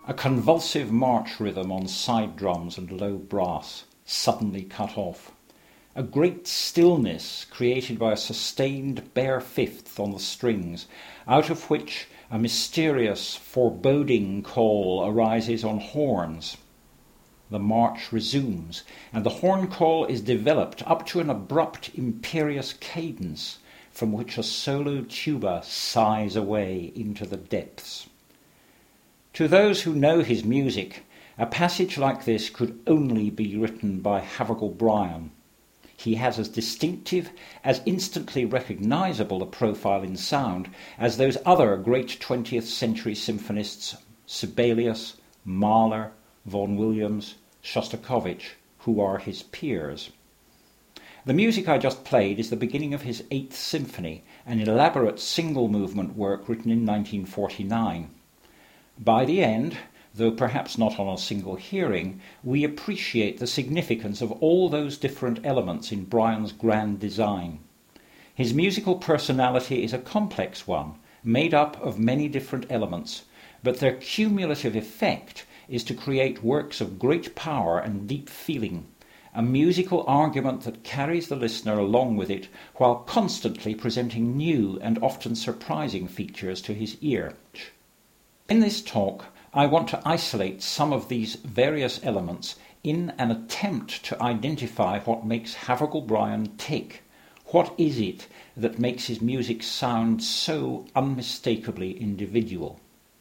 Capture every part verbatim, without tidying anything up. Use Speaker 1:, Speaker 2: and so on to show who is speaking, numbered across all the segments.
Speaker 1: A convulsive march rhythm on side drums and low brass, suddenly cut off. A great stillness created by a sustained bare fifth on the strings, out of which a mysterious, foreboding call arises on horns. The march resumes, and the horn call is developed up to an abrupt, imperious cadence, from which a solo tuba sighs away into the depths. To those who know his music, a passage like this could only be written by Havergal Brian. He has as distinctive, as instantly recognisable a profile in sound as those other great twentieth century symphonists, Sibelius, Mahler, Vaughan Williams, Shostakovich, who are his peers. The music I just played is the beginning of his Eighth Symphony, an elaborate single-movement work written in nineteen forty-nine. By the end, though perhaps not on a single hearing, we appreciate the significance of all those different elements in Brian's grand design. His musical personality is a complex one, made up of many different elements, but their cumulative effect is to create works of great power and deep feeling, a musical argument that carries the listener along with it while constantly presenting new and often surprising features to his ear. In this talk, I want to isolate some of these various elements in an attempt to identify what makes Havergal Brian tick. What is it that makes his music sound so unmistakably individual?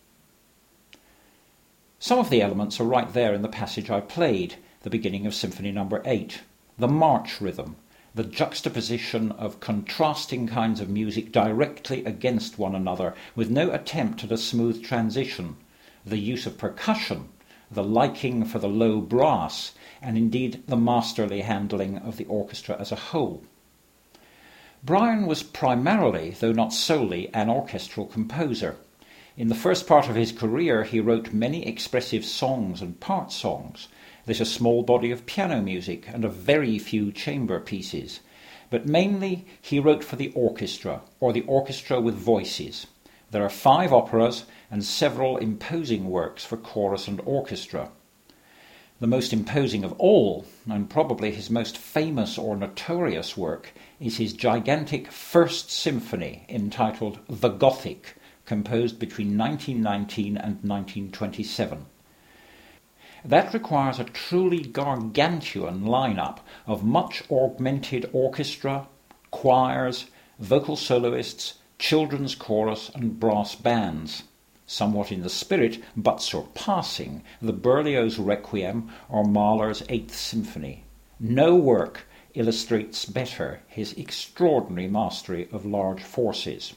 Speaker 1: Some of the elements are right there in the passage I played, the beginning of Symphony number eight. The march rhythm, the juxtaposition of contrasting kinds of music directly against one another with no attempt at a smooth transition, the use of percussion, the liking for the low brass, and indeed the masterly handling of the orchestra as a whole. Brian was primarily, though not solely, an orchestral composer. In the first part of his career he wrote many expressive songs and part songs. There's a small body of piano music and a very few chamber pieces, but mainly he wrote for the orchestra, or the orchestra with voices. There are five operas and several imposing works for chorus and orchestra. The most imposing of all, and probably his most famous or notorious work, is his gigantic First Symphony entitled The Gothic, composed between nineteen nineteen and nineteen twenty-seven. That requires a truly gargantuan lineup of much augmented orchestra, choirs, vocal soloists, children's chorus and brass bands, somewhat in the spirit, but surpassing, the Berlioz Requiem or Mahler's Eighth Symphony. No work illustrates better his extraordinary mastery of large forces.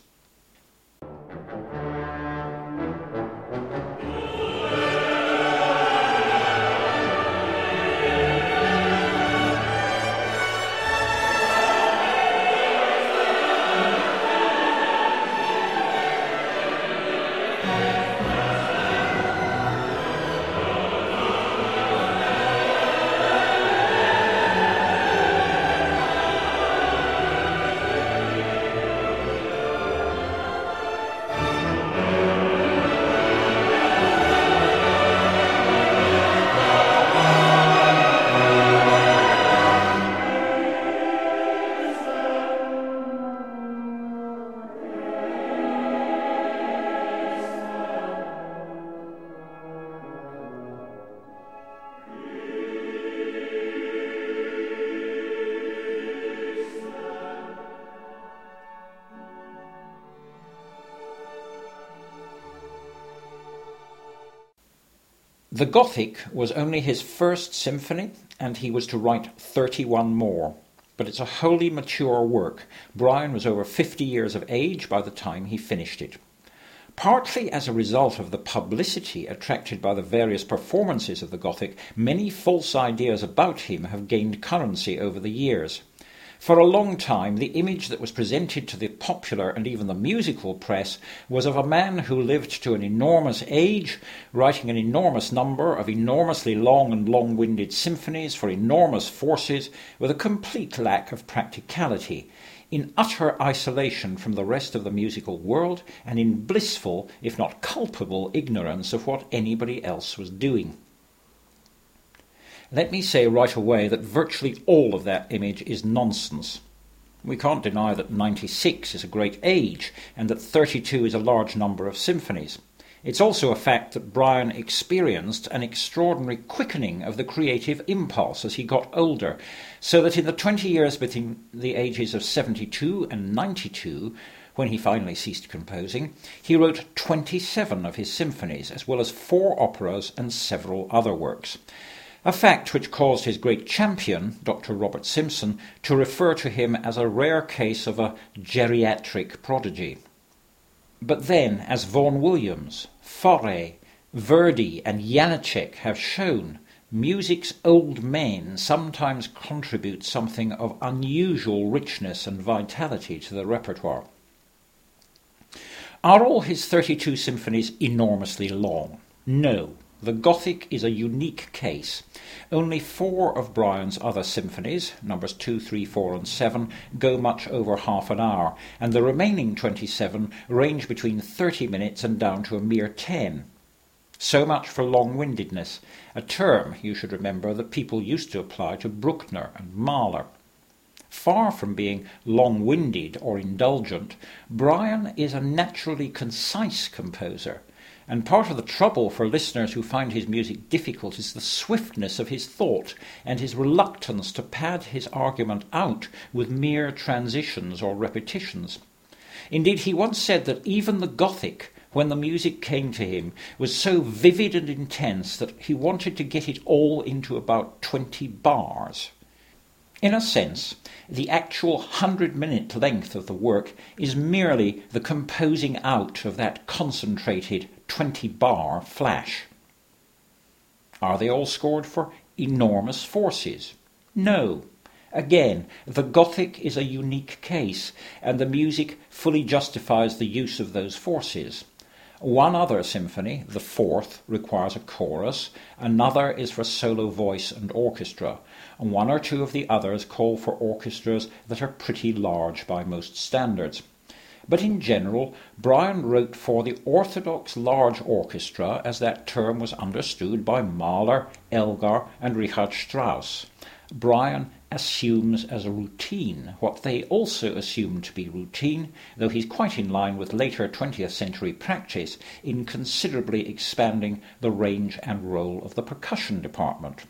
Speaker 1: The Gothic was only his first symphony, and he was to write thirty-one more. But it's a wholly mature work. Brian was over fifty years of age by the time he finished it. Partly as a result of the publicity attracted by the various performances of the Gothic, many false ideas about him have gained currency over the years. For a long time, the image that was presented to the popular and even the musical press was of a man who lived to an enormous age, writing an enormous number of enormously long and long-winded symphonies for enormous forces with a complete lack of practicality. in utter isolation from the rest of the musical world and in blissful, if not culpable, ignorance of what anybody else was doing. Let me say right away that virtually all of that image is nonsense. We can't deny that ninety-six is a great age and that thirty-two is a large number of symphonies. It's also a fact that Brian experienced an extraordinary quickening of the creative impulse as he got older, so that in the twenty years between the ages of seventy-two and ninety-two, when he finally ceased composing, he wrote twenty-seven of his symphonies, as well as four operas and several other works. A fact which caused his great champion, Doctor Robert Simpson, to refer to him as a rare case of a geriatric prodigy. But then, as Vaughan Williams, Fauré, Verdi and Janacek have shown, music's old men sometimes contribute something of unusual richness and vitality to the repertoire. Are all his thirty-two symphonies enormously long? No. The Gothic is a unique case. Only four of Brian's other symphonies, numbers two, three, four and seven, go much over half an hour, and the remaining twenty-seven range between thirty minutes and down to a mere ten. So much for long-windedness, a term, you should remember, that people used to apply to Bruckner and Mahler. Far from being long-winded or indulgent, Brian is a naturally concise composer. And part of the trouble for listeners who find his music difficult is the swiftness of his thought and his reluctance to pad his argument out with mere transitions or repetitions. Indeed, he once said that even the Gothic, when the music came to him, was so vivid and intense that he wanted to get it all into about twenty bars. In a sense, the actual hundred-minute length of the work is merely the composing out of that concentrated twenty-bar flash. Are they all scored for enormous forces? No. Again, the Gothic is a unique case, and the music fully justifies the use of those forces. One other symphony, the fourth, requires a chorus, another is for solo voice and orchestra, and one or two of the others call for orchestras that are pretty large by most standards. But in general, Brian wrote for the orthodox large orchestra as that term was understood by Mahler, Elgar and Richard Strauss. Brian assumes as a routine what they also assume to be routine, though he's quite in line with later twentieth century practice in considerably expanding the range and role of the percussion department.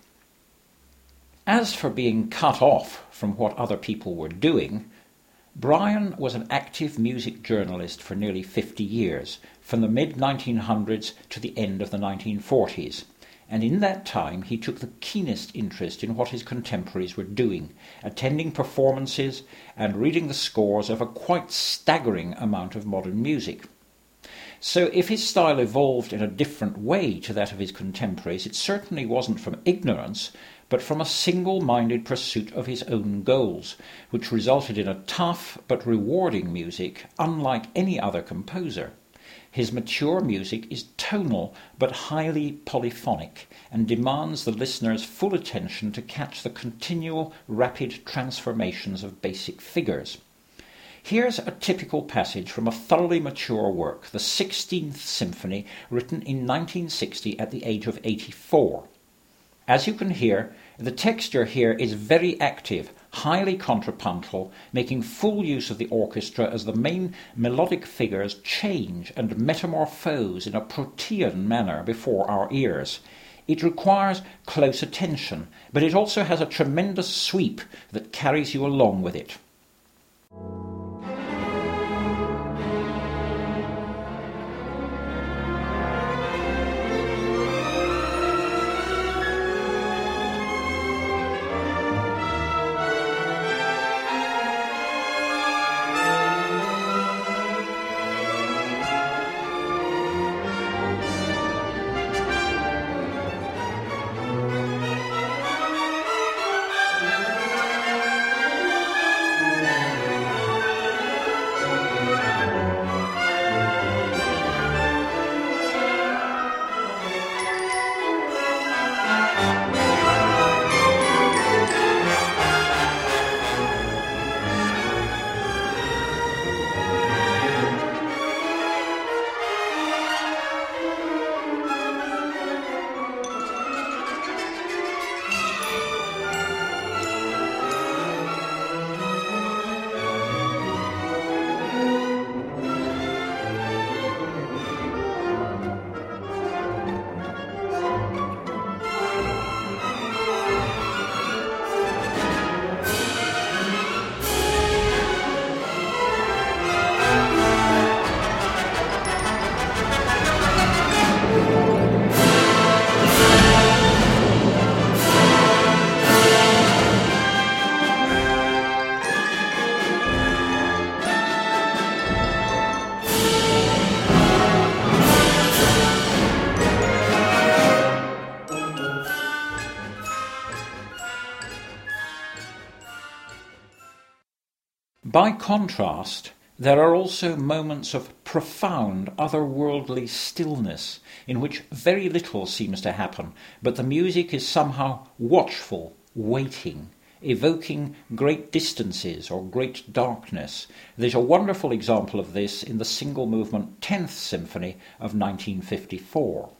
Speaker 1: As for being cut off from what other people were doing, Brian was an active music journalist for nearly fifty years, from the mid nineteen hundreds to the end of the nineteen forties. And in that time he took the keenest interest in what his contemporaries were doing, attending performances and reading the scores of a quite staggering amount of modern music. So if his style evolved in a different way to that of his contemporaries, it certainly wasn't from ignorance, but from a single-minded pursuit of his own goals, which resulted in a tough but rewarding music unlike any other composer. His mature music is tonal but highly polyphonic and demands the listener's full attention to catch the continual rapid transformations of basic figures. Here's a typical passage from a thoroughly mature work, the sixteenth Symphony, written in nineteen sixty at the age of eighty-four. As you can hear, the texture here is very active, highly contrapuntal, making full use of the orchestra as the main melodic figures change and metamorphose in a protean manner before our ears. It requires close attention, but it also has a tremendous sweep that carries you along with it. By contrast, there are also moments of profound, otherworldly stillness in which very little seems to happen, but the music is somehow watchful, waiting, evoking great distances or great darkness. There's a wonderful example of this in the single movement tenth Symphony of nineteen fifty-four.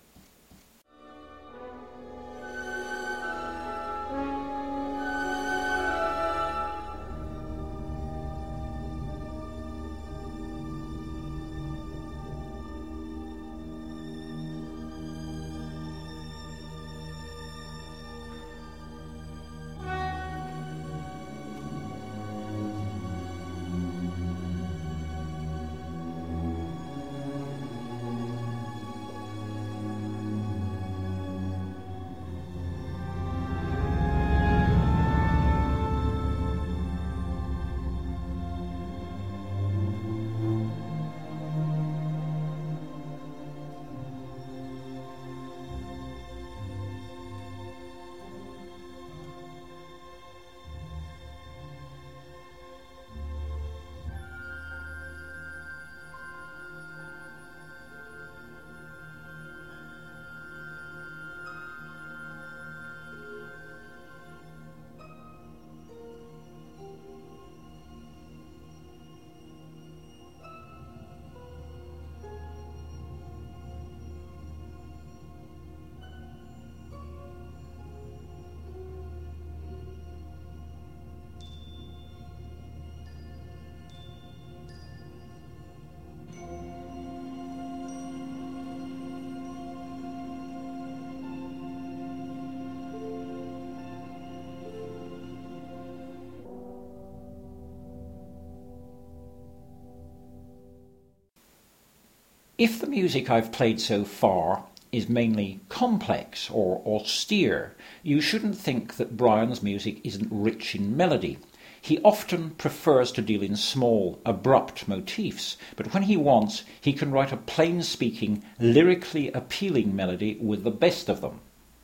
Speaker 1: If the music I've played so far is mainly complex or austere, you shouldn't think that Brian's music isn't rich in melody. He often prefers to deal in small, abrupt motifs, but when he wants, he can write a plain-speaking, lyrically appealing melody with the best of them.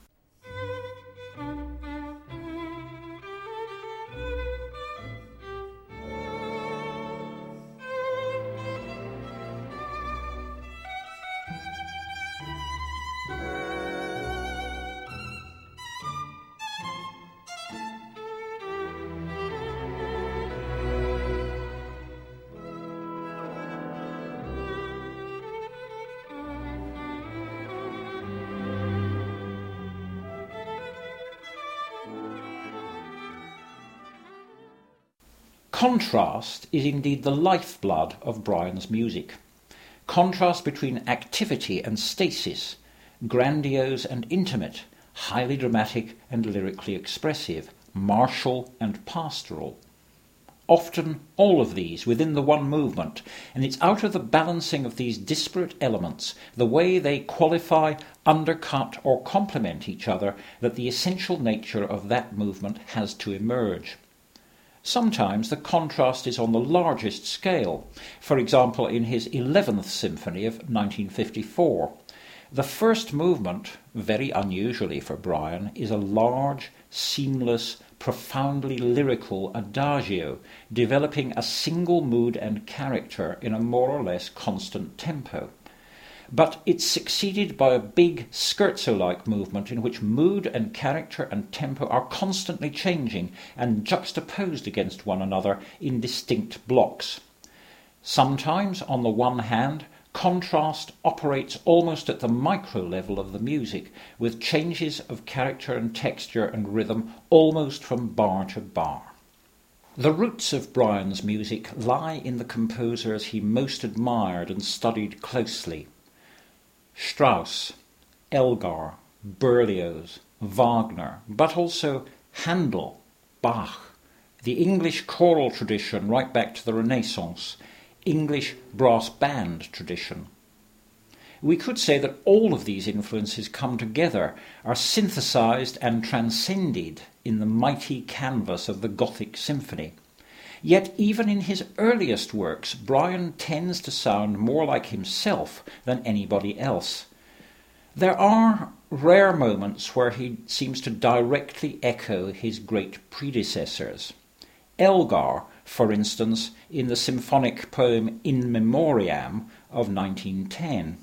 Speaker 1: Contrast is indeed the lifeblood of Brian's music. Contrast between activity and stasis, grandiose and intimate, highly dramatic and lyrically expressive, martial and pastoral. Often all of these within the one movement, and it's out of the balancing of these disparate elements, the way they qualify, undercut or complement each other, that the essential nature of that movement has to emerge. Sometimes the contrast is on the largest scale, for example in his eleventh Symphony of nineteen fifty-four. The first movement, very unusually for Brian, is a large, seamless, profoundly lyrical adagio, developing a single mood and character in a more or less constant tempo. But it's succeeded by a big scherzo-like movement in which mood and character and tempo are constantly changing and juxtaposed against one another in distinct blocks. Sometimes, on the one hand, contrast operates almost at the micro level of the music, with changes of character and texture and rhythm almost from bar to bar. The roots of Brian's music lie in the composers he most admired and studied closely. Strauss, Elgar, Berlioz, Wagner, but also Handel, Bach, the English choral tradition right back to the Renaissance, English brass band tradition. We could say that all of these influences come together, are synthesized and transcended in the mighty canvas of the Gothic symphony. Yet even in his earliest works, Brian tends to sound more like himself than anybody else. There are rare moments where he seems to directly echo his great predecessors. Elgar for instance, in the symphonic poem In Memoriam of nineteen ten.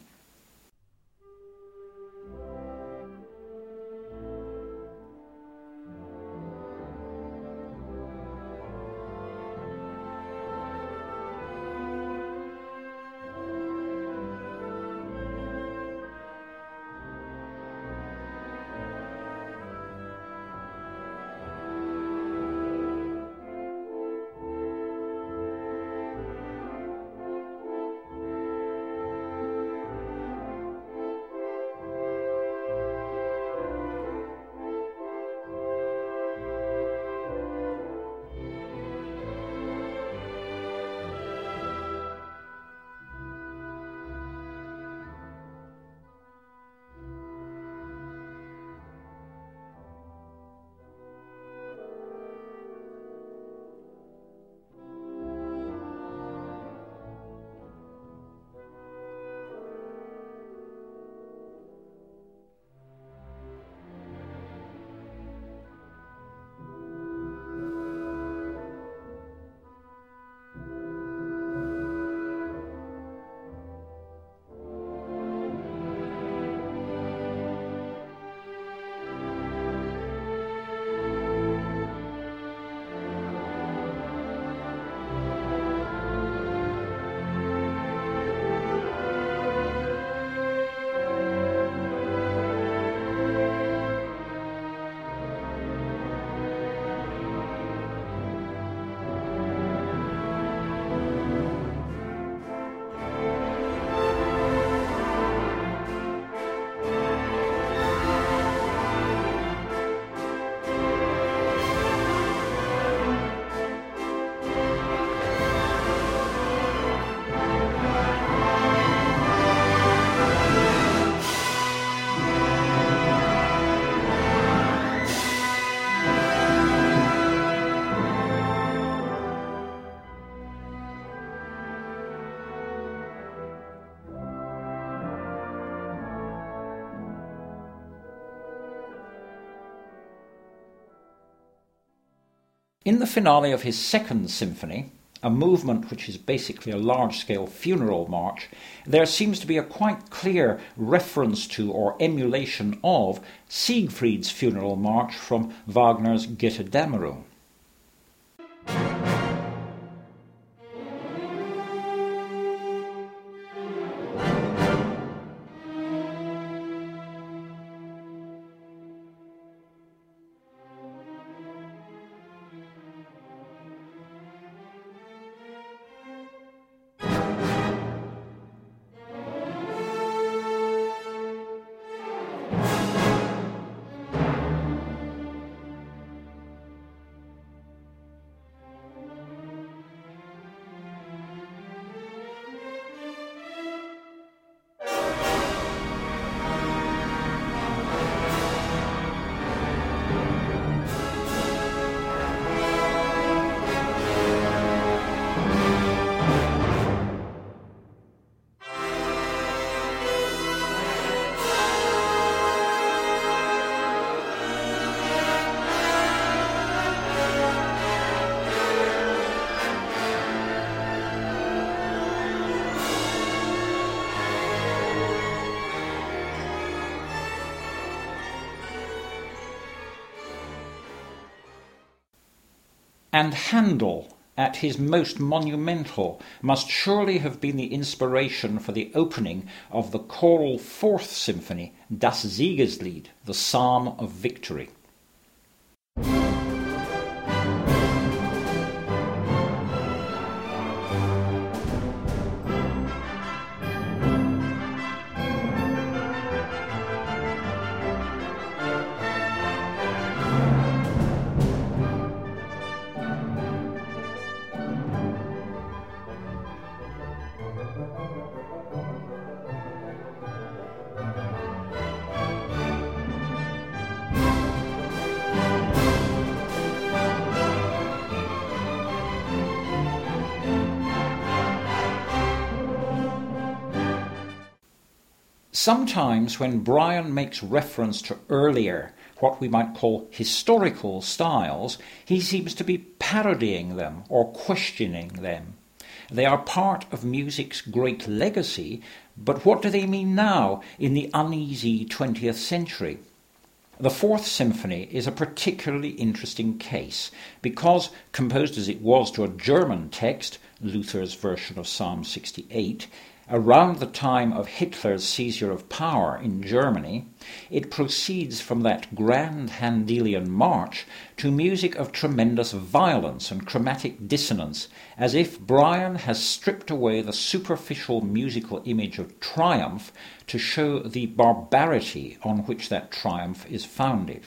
Speaker 1: In the finale of his second symphony, a movement which is basically a large-scale funeral march, there seems to be a quite clear reference to or emulation of Siegfried's funeral march from Wagner's Götterdämmerung. And Handel, at his most monumental, must surely have been the inspiration for the opening of the choral Fourth Symphony, Das Siegeslied, the Psalm of Victory. Sometimes when Brian makes reference to earlier, what we might call historical styles, he seems to be parodying them or questioning them. They are part of music's great legacy, but what do they mean now in the uneasy twentieth century? The Fourth Symphony is a particularly interesting case because, composed as it was to a German text, Luther's version of Psalm sixty-eight, around the time of Hitler's seizure of power in Germany, it proceeds from that grand Handelian march to music of tremendous violence and chromatic dissonance, as if Brian has stripped away the superficial musical image of triumph to show the barbarity on which that triumph is founded.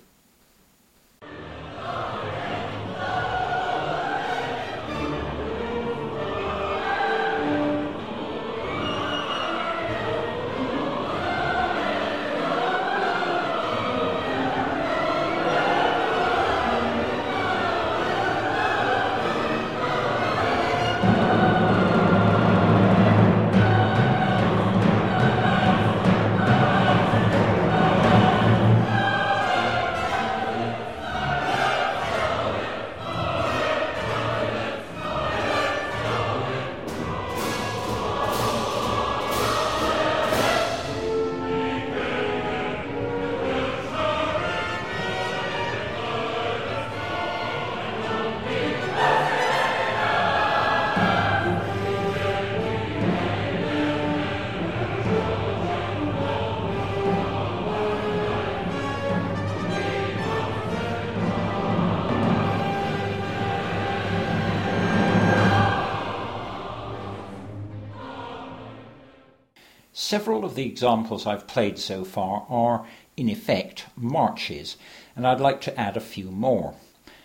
Speaker 1: Several of the examples I've played so far are, in effect, marches, and I'd like to add a few more.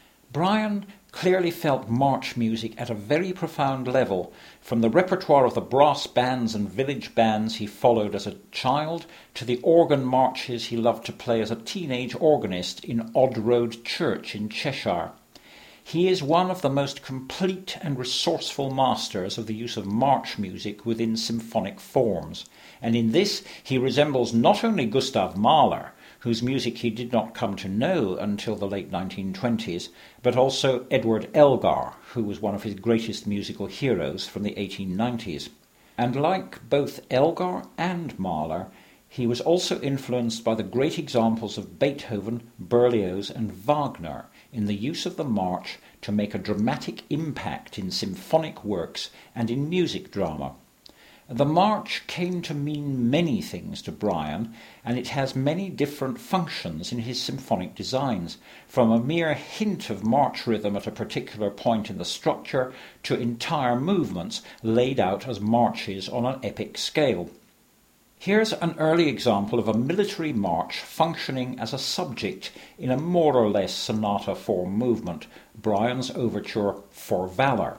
Speaker 1: Brian clearly felt march music at a very profound level, from the repertoire of the brass bands and village bands he followed as a child to the organ marches he loved to play as a teenage organist in Odd Road Church in Cheshire. He is one of the most complete and resourceful masters of the use of march music within symphonic forms, and in this he resembles not only Gustav Mahler, whose music he did not come to know until the late nineteen twenties, but also Edward Elgar, who was one of his greatest musical heroes from the eighteen nineties. And like both Elgar and Mahler, he was also influenced by the great examples of Beethoven, Berlioz and Wagner in the use of the march to make a dramatic impact in symphonic works and in music drama. The march came to mean many things to Brian, and it has many different functions in his symphonic designs, from a mere hint of march rhythm at a particular point in the structure to entire movements laid out as marches on an epic scale. Here's an early example of a military march functioning as a subject in a more or less sonata form movement, Brian's overture For Valour.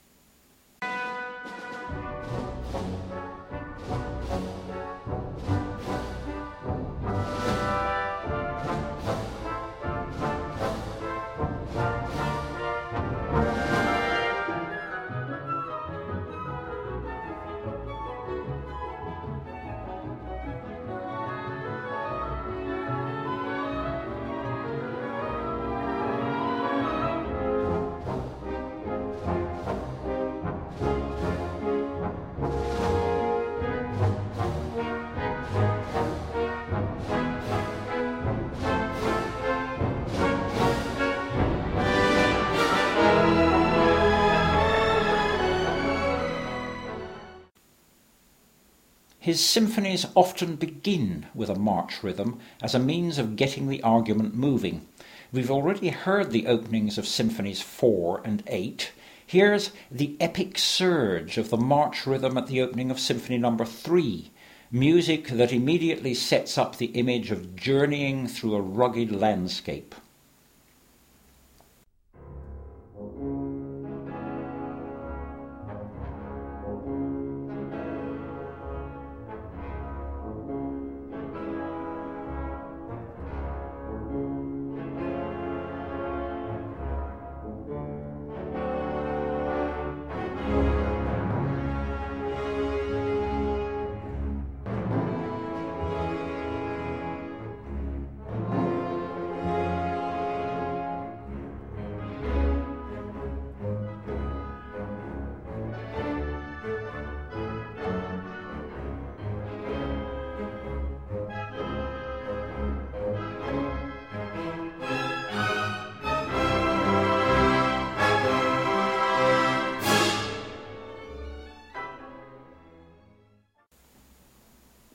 Speaker 1: His symphonies often begin with a march rhythm as a means of getting the argument moving. We've already heard the openings of Symphonies four and eight. Here's the epic surge of the march rhythm at the opening of Symphony number three, music that immediately sets up the image of journeying through a rugged landscape.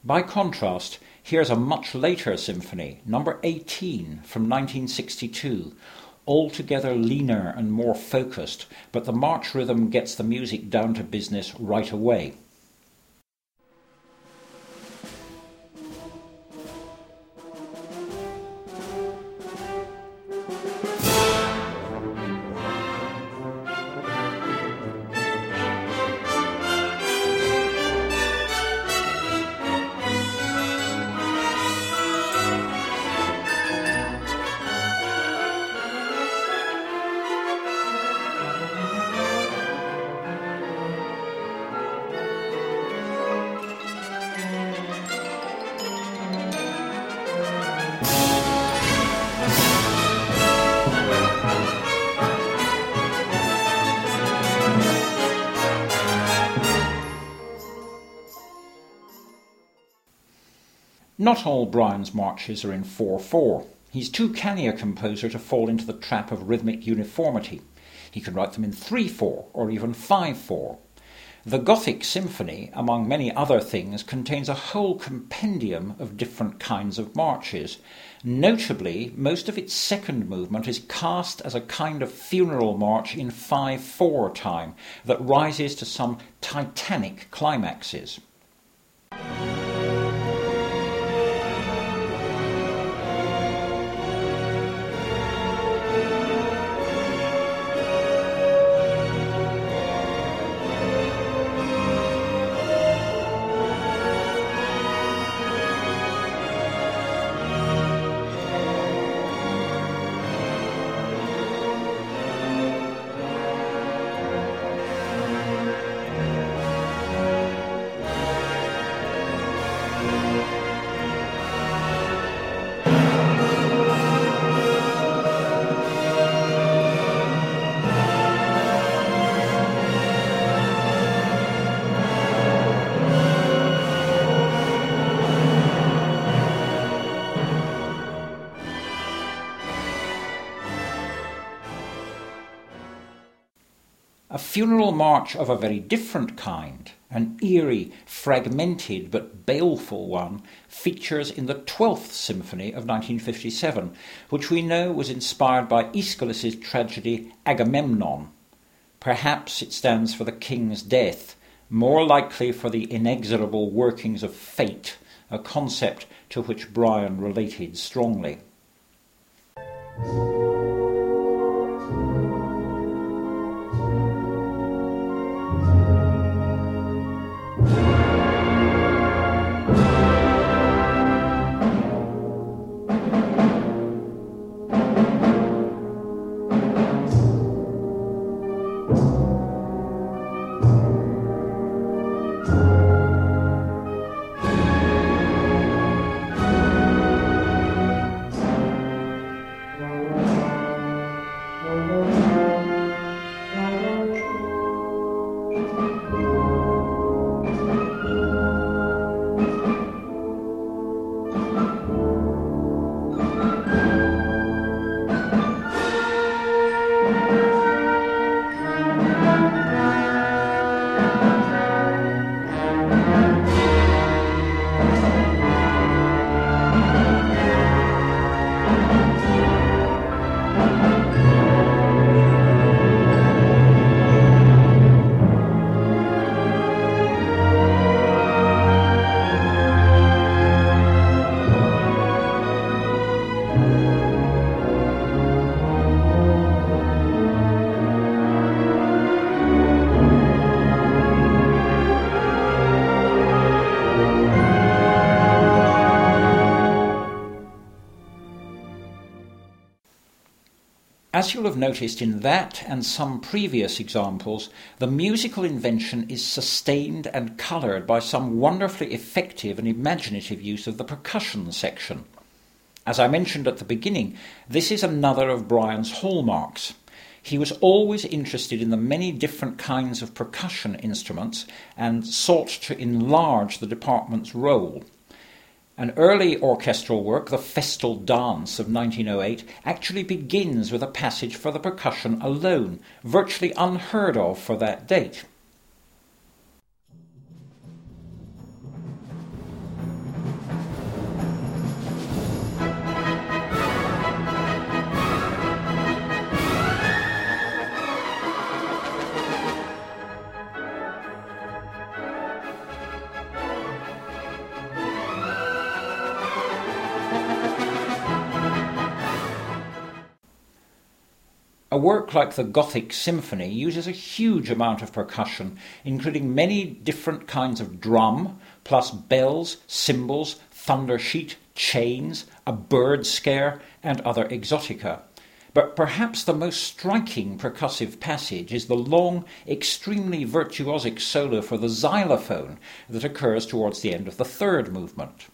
Speaker 1: By contrast, here's a much later symphony, number eighteen from nineteen sixty-two, altogether leaner and more focused, but the march rhythm gets the music down to business right away. Not all Brian's marches are in four four. He's too canny a composer to fall into the trap of rhythmic uniformity. He can write them in three four or even five four. The Gothic Symphony, among many other things, contains a whole compendium of different kinds of marches. Notably, most of its second movement is cast as a kind of funeral march in five four time that rises to some titanic climaxes. A funeral march of a very different kind, an eerie, fragmented but baleful one, features in the twelfth Symphony of nineteen fifty-seven, which we know was inspired by Aeschylus's tragedy Agamemnon. Perhaps it stands for the king's death, more likely for the inexorable workings of fate, a concept to which Brian related strongly. As you'll have noticed in that and some previous examples, the musical invention is sustained and coloured by some wonderfully effective and imaginative use of the percussion section. As I mentioned at the beginning, this is another of Brian's hallmarks. He was always interested in the many different kinds of percussion instruments and sought to enlarge the department's role. An early orchestral work, the Festal Dance of nineteen oh eight, actually begins with a passage for the percussion alone, virtually unheard of for that date. A work like the Gothic Symphony uses a huge amount of percussion, including many different kinds of drum, plus bells, cymbals, thunder sheet, chains, a bird scare, and other exotica. But perhaps the most striking percussive passage is the long, extremely virtuosic solo for the xylophone that occurs towards the end of the third movement.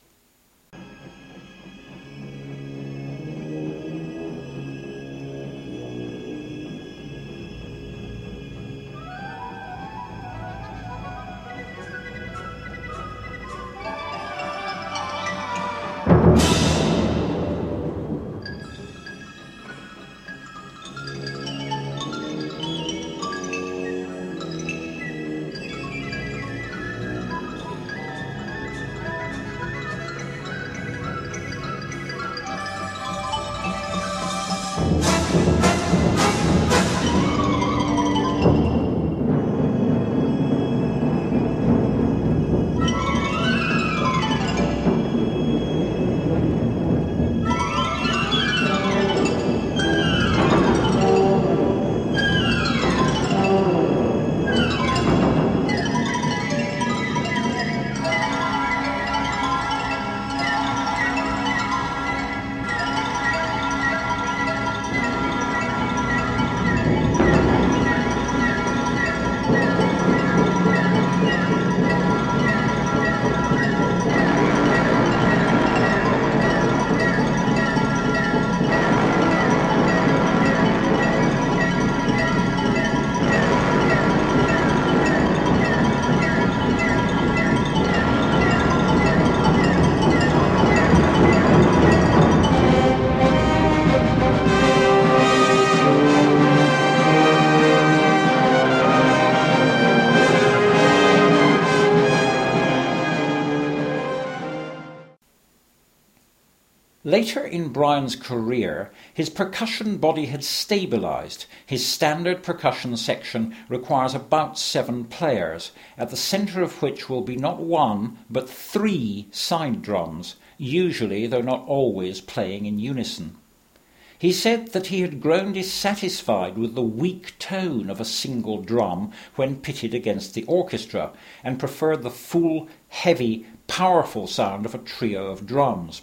Speaker 1: Later in Brian's career, his percussion body had stabilised. His standard percussion section requires about seven players, at the centre of which will be not one, but three side drums, usually, though not always, playing in unison. He said that he had grown dissatisfied with the weak tone of a single drum when pitted against the orchestra, and preferred the full, heavy, powerful sound of a trio of drums.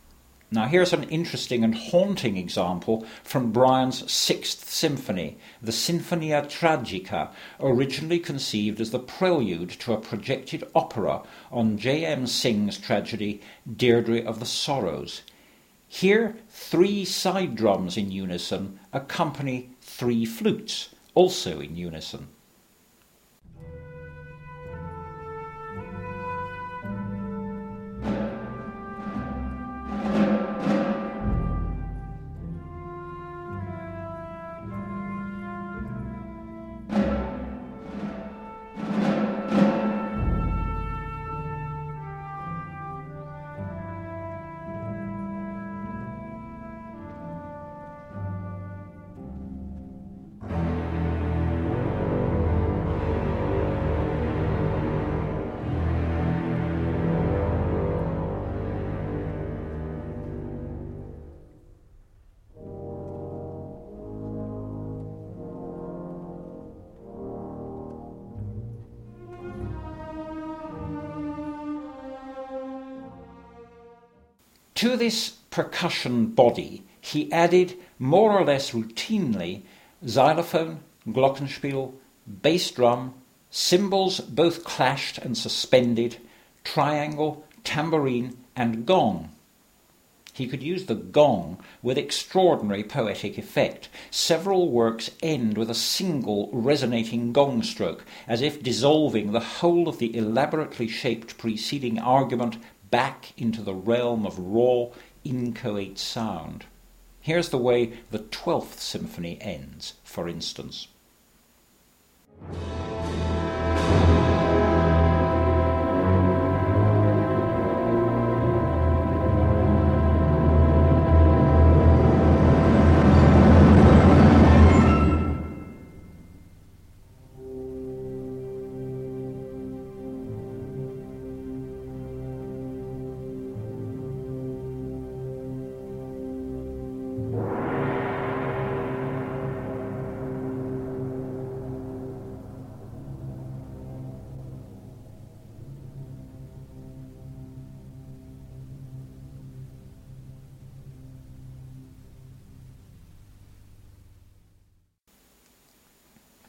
Speaker 1: Now here's an interesting and haunting example from Brian's Sixth Symphony, the Sinfonia Tragica, originally conceived as the prelude to a projected opera on J M Singh's tragedy Deirdre of the Sorrows. Here, three side drums in unison accompany three flutes, also in unison. To this percussion body, he added, more or less routinely, xylophone, glockenspiel, bass drum, cymbals both clashed and suspended, triangle, tambourine, and gong. He could use the gong with extraordinary poetic effect. Several works end with a single resonating gong stroke, as if dissolving the whole of the elaborately shaped preceding argument back into the realm of raw, inchoate sound. Here's the way the Twelfth Symphony ends, for instance.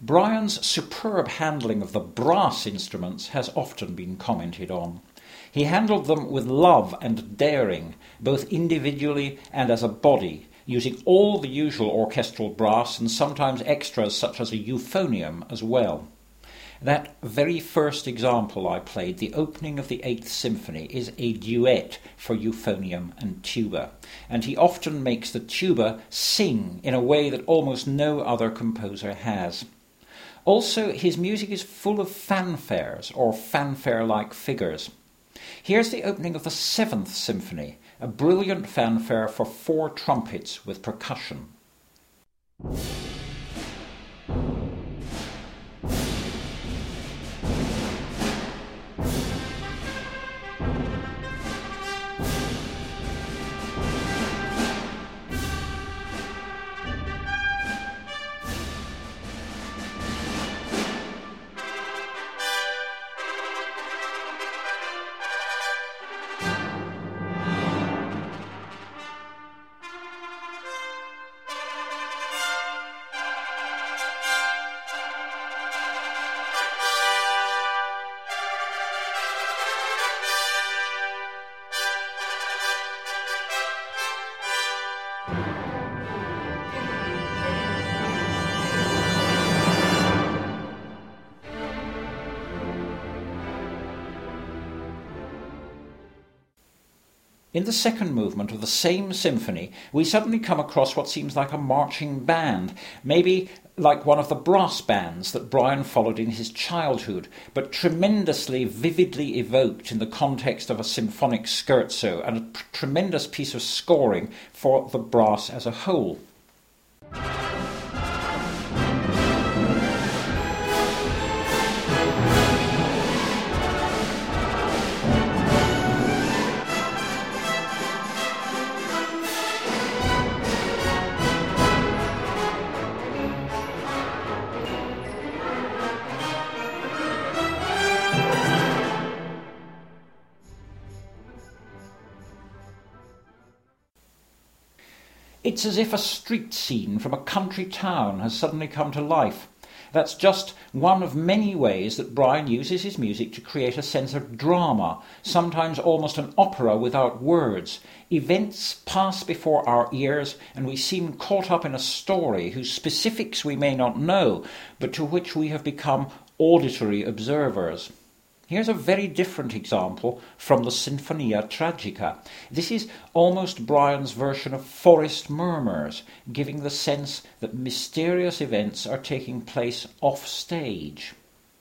Speaker 1: Brian's superb handling of the brass instruments has often been commented on. He handled them with love and daring, both individually and as a body, using all the usual orchestral brass and sometimes extras such as a euphonium as well. That very first example I played, the opening of the Eighth Symphony, is a duet for euphonium and tuba, and he often makes the tuba sing in a way that almost no other composer has. Also, his music is full of fanfares, or fanfare-like figures. Here's the opening of the Seventh Symphony, a brilliant fanfare for four trumpets with percussion. In the second movement of the same symphony, we suddenly come across what seems like a marching band, maybe like one of the brass bands that Brian followed in his childhood, but tremendously vividly evoked in the context of a symphonic scherzo and a p- tremendous piece of scoring for the brass as a whole. It's as if a street scene from a country town has suddenly come to life. That's just one of many ways that Brian uses his music to create a sense of drama, sometimes almost an opera without words. Events pass before our ears and we seem caught up in a story whose specifics we may not know, but to which we have become auditory observers. Here's a very different example from the Sinfonia Tragica. This is almost Brian's version of Forest Murmurs, giving the sense that mysterious events are taking place off stage.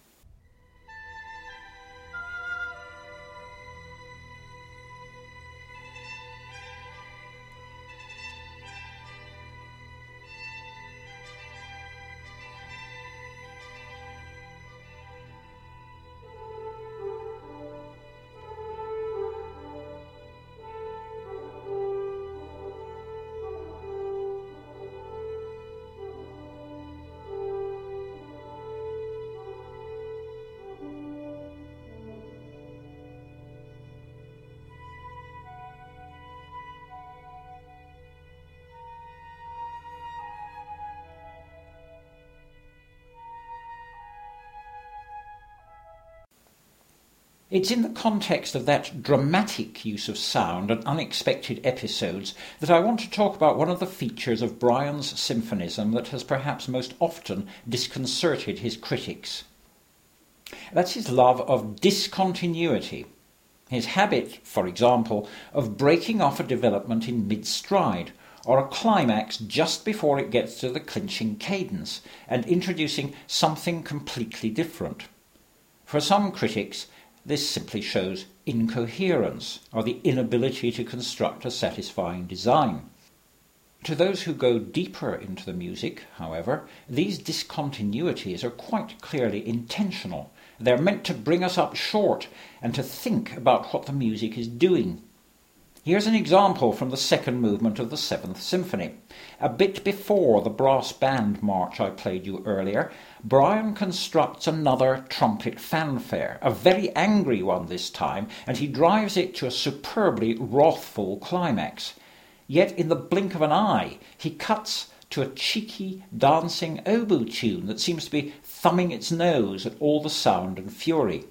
Speaker 1: It's in the context of that dramatic use of sound and unexpected episodes that I want to talk about one of the features of Brian's symphonism that has perhaps most often disconcerted his critics. That's his love of discontinuity. His habit, for example, of breaking off a development in mid-stride, or a climax just before it gets to the clinching cadence, and introducing something completely different. For some critics, this simply shows incoherence, or the inability to construct a satisfying design. To those who go deeper into the music, however, these discontinuities are quite clearly intentional. They're meant to bring us up short and to think about what the music is doing. Here's an example from the second movement of the Seventh Symphony. A bit before the brass band march I played you earlier, Brian constructs another trumpet fanfare, a very angry one this time, and he drives it to a superbly wrathful climax. Yet in the blink of an eye, he cuts to a cheeky, dancing oboe tune that seems to be thumbing its nose at all the sound and fury.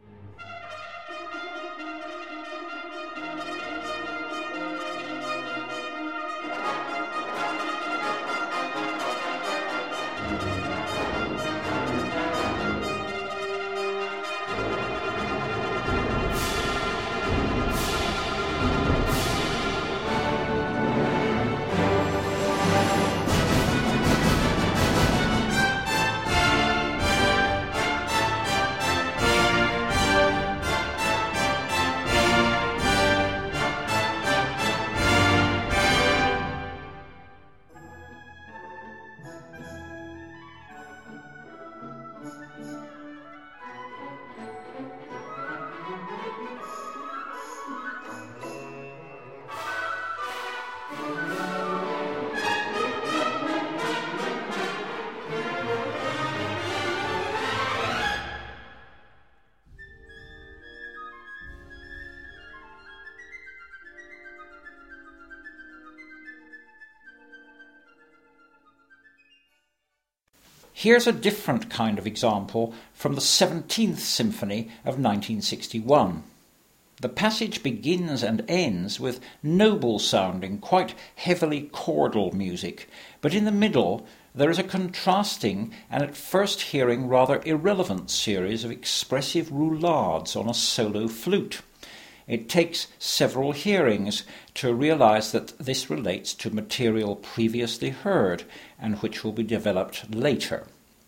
Speaker 1: Here's a different kind of example from the seventeenth Symphony of nineteen sixty-one. The passage begins and ends with noble-sounding, quite heavily chordal music, but in the middle there is a contrasting and at first hearing rather irrelevant series of expressive roulades on a solo flute. It takes several hearings to realize that this relates to material previously heard and which will be developed later.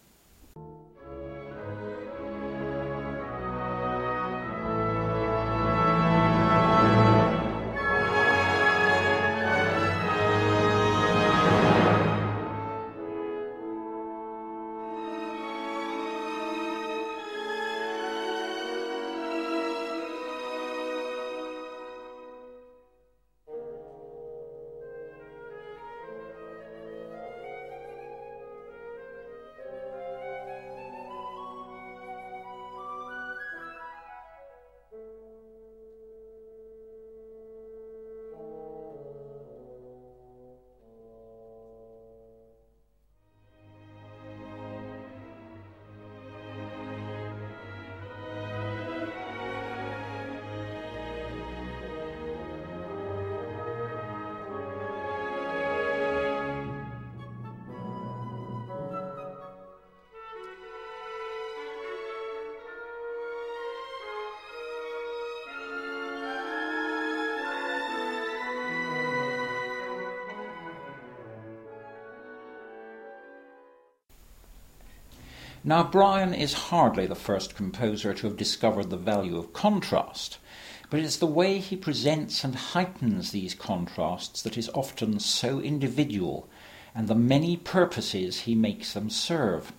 Speaker 1: Now, Brian is hardly the first composer to have discovered the value of contrast, but it's the way he presents and heightens these contrasts that is often so individual, and the many purposes he makes them serve.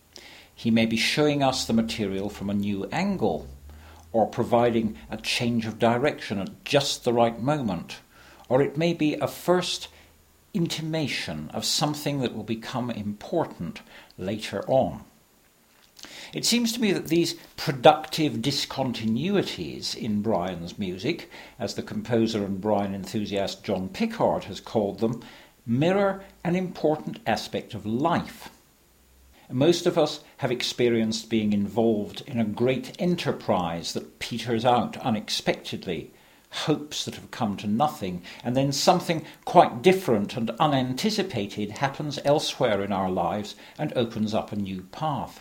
Speaker 1: He may be showing us the material from a new angle, or providing a change of direction at just the right moment, or it may be a first intimation of something that will become important later on. It seems to me that these productive discontinuities in Brian's music, as the composer and Brian enthusiast John Pickard has called them, mirror an important aspect of life. Most of us have experienced being involved in a great enterprise that peters out unexpectedly, hopes that have come to nothing, and then something quite different and unanticipated happens elsewhere in our lives and opens up a new path.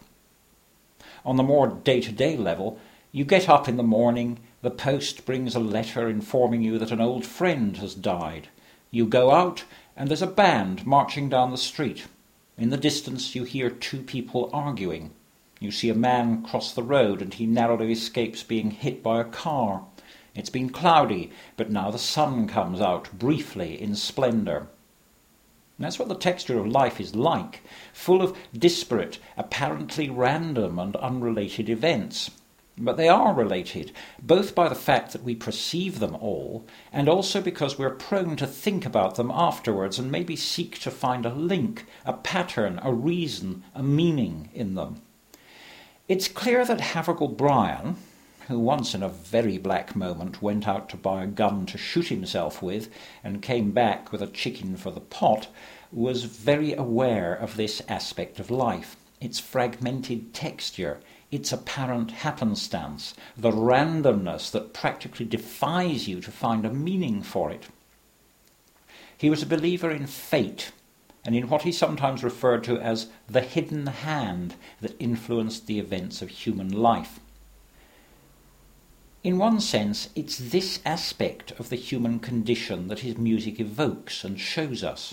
Speaker 1: On the more day-to-day level, you get up in the morning, the post brings a letter informing you that an old friend has died. You go out, and there's a band marching down the street. In the distance you hear two people arguing. You see a man cross the road, and he narrowly escapes being hit by a car. It's been cloudy, but now the sun comes out briefly in splendour. That's what the texture of life is like, full of disparate, apparently random and unrelated events. But they are related, both by the fact that we perceive them all, and also because we're prone to think about them afterwards and maybe seek to find a link, a pattern, a reason, a meaning in them. It's clear that Havergal Brian, who once in a very black moment went out to buy a gun to shoot himself with and came back with a chicken for the pot, was very aware of this aspect of life, its fragmented texture, its apparent happenstance, the randomness that practically defies you to find a meaning for it. He was a believer in fate, and in what he sometimes referred to as the hidden hand that influenced the events of human life. In one sense, it's this aspect of the human condition that his music evokes and shows us.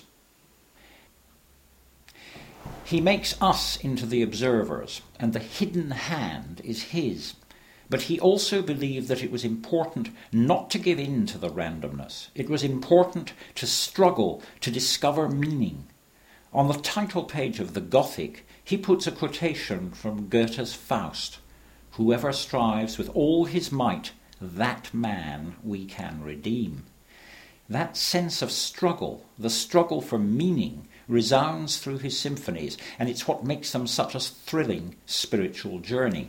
Speaker 1: He makes us into the observers, and the hidden hand is his. But he also believed that it was important not to give in to the randomness. It was important to struggle to discover meaning. On the title page of the Gothic, he puts a quotation from Goethe's Faust: "Whoever strives with all his might, that man we can redeem." That sense of struggle, the struggle for meaning, resounds through his symphonies, and it's what makes them such a thrilling spiritual journey.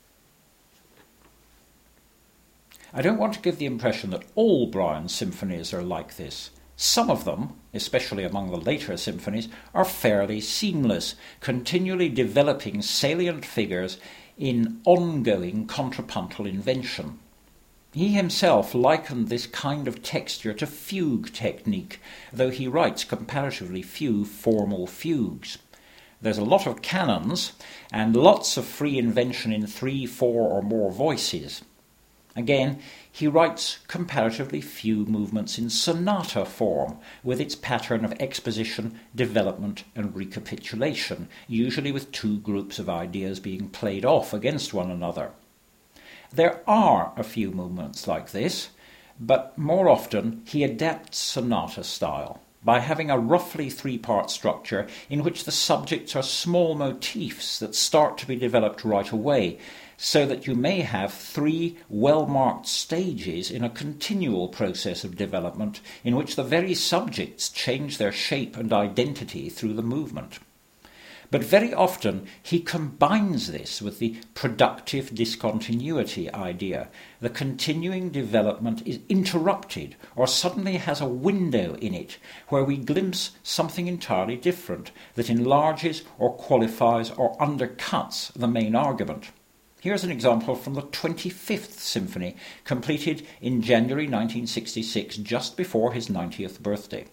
Speaker 1: I don't want to give the impression that all Brian's symphonies are like this. Some of them, especially among the later symphonies, are fairly seamless, continually developing salient figures in ongoing contrapuntal invention. He himself likened this kind of texture to fugue technique, though he writes comparatively few formal fugues. There's a lot of canons and lots of free invention in three, four or more voices. Again, he writes comparatively few movements in sonata form, with its pattern of exposition, development and recapitulation, usually with two groups of ideas being played off against one another. There are a few movements like this, but more often he adapts sonata style by having a roughly three-part structure in which the subjects are small motifs that start to be developed right away, so that you may have three well-marked stages in a continual process of development in which the very subjects change their shape and identity through the movement. But very often he combines this with the productive discontinuity idea. The continuing development is interrupted or suddenly has a window in it where we glimpse something entirely different that enlarges or qualifies or undercuts the main argument. Here's an example from the twenty-fifth Symphony, completed in January nineteen sixty-six, just before his ninetieth birthday.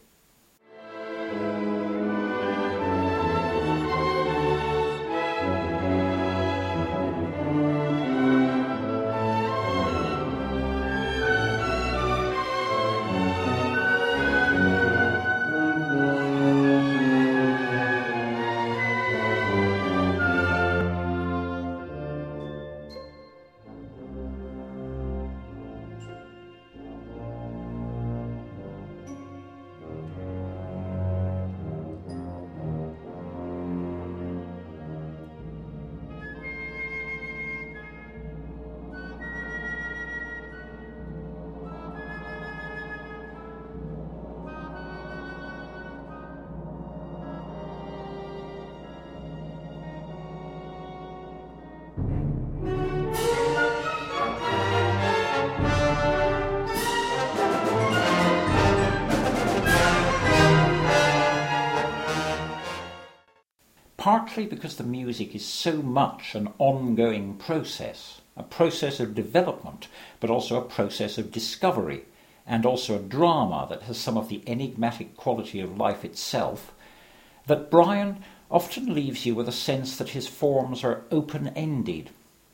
Speaker 1: Partly because the music is so much an ongoing process, a process of development, but also a process of discovery, and also a drama that has some of the enigmatic quality of life itself, that Brian often leaves you with a sense that his forms are open-ended.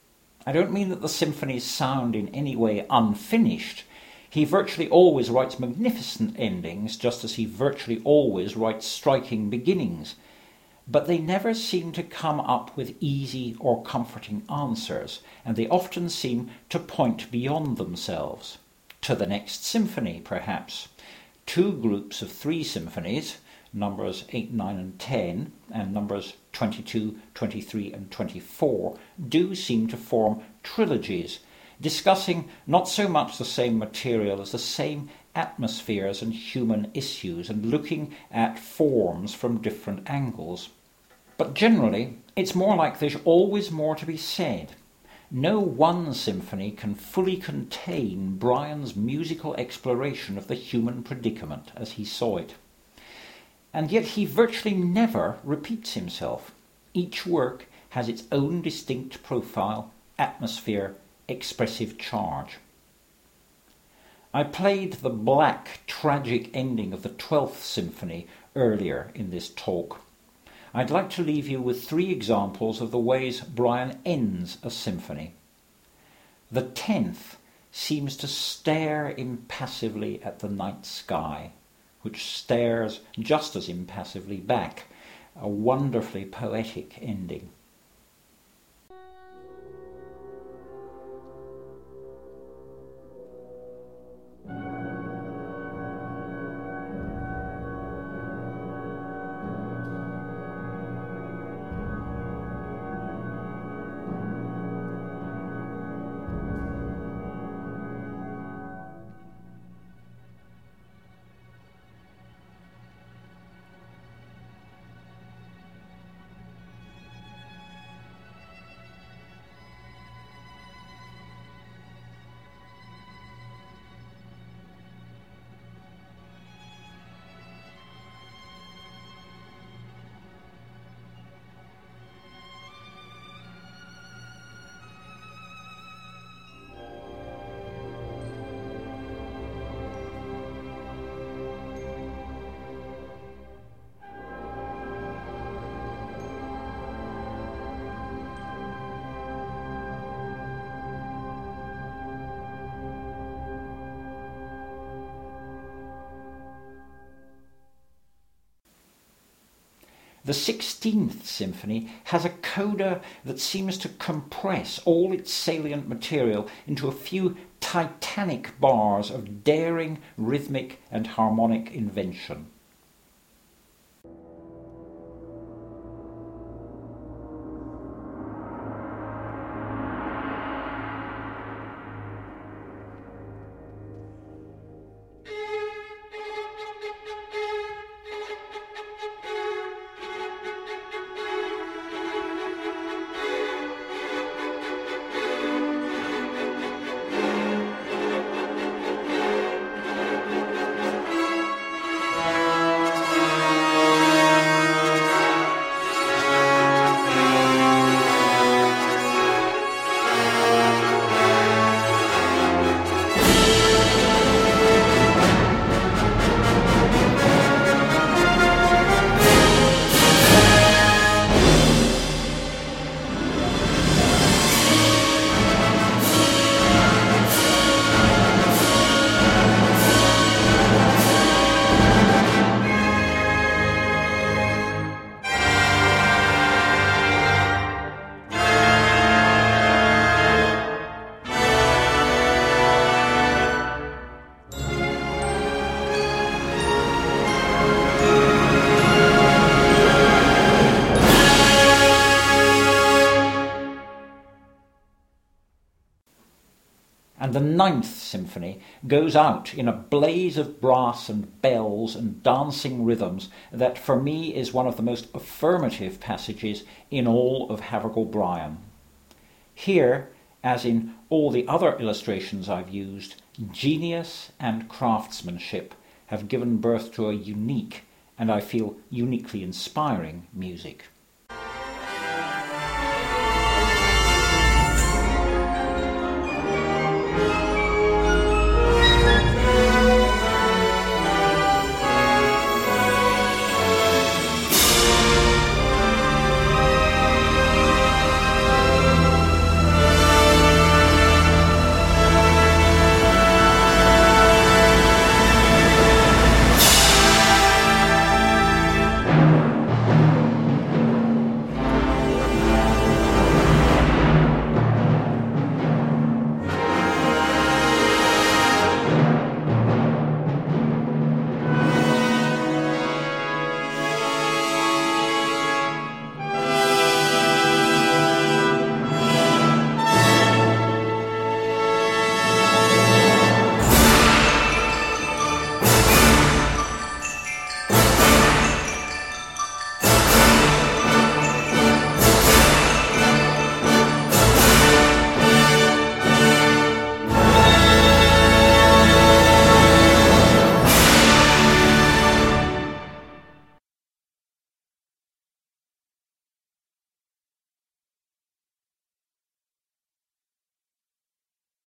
Speaker 1: I don't mean that the symphonies sound in any way unfinished. He virtually always writes magnificent endings, just as he virtually always writes striking beginnings. But they never seem to come up with easy or comforting answers, and they often seem to point beyond themselves. To the next symphony, perhaps. Two groups of three symphonies, numbers eight, nine and ten, and numbers twenty-two, twenty-three and twenty-four, do seem to form trilogies, discussing not so much the same material as the same atmospheres and human issues, and looking at forms from different angles. But generally, it's more like there's always more to be said. No one symphony can fully contain Brian's musical exploration of the human predicament as he saw it. And yet he virtually never repeats himself. Each work has its own distinct profile, atmosphere, expressive charge. I played the black, tragic ending of the twelfth Symphony earlier in this talk. I'd like to leave you with three examples of the ways Brian ends a symphony. The tenth seems to stare impassively at the night sky, which stares just as impassively back, a wonderfully poetic ending. The sixteenth Symphony has a coda that seems to compress all its salient material into a few titanic bars of daring, rhythmic and harmonic invention. And the ninth Symphony goes out in a blaze of brass and bells and dancing rhythms that for me is one of the most affirmative passages in all of Havergal Brian. Here, as in all the other illustrations I've used, genius and craftsmanship have given birth to a unique and I feel uniquely inspiring music.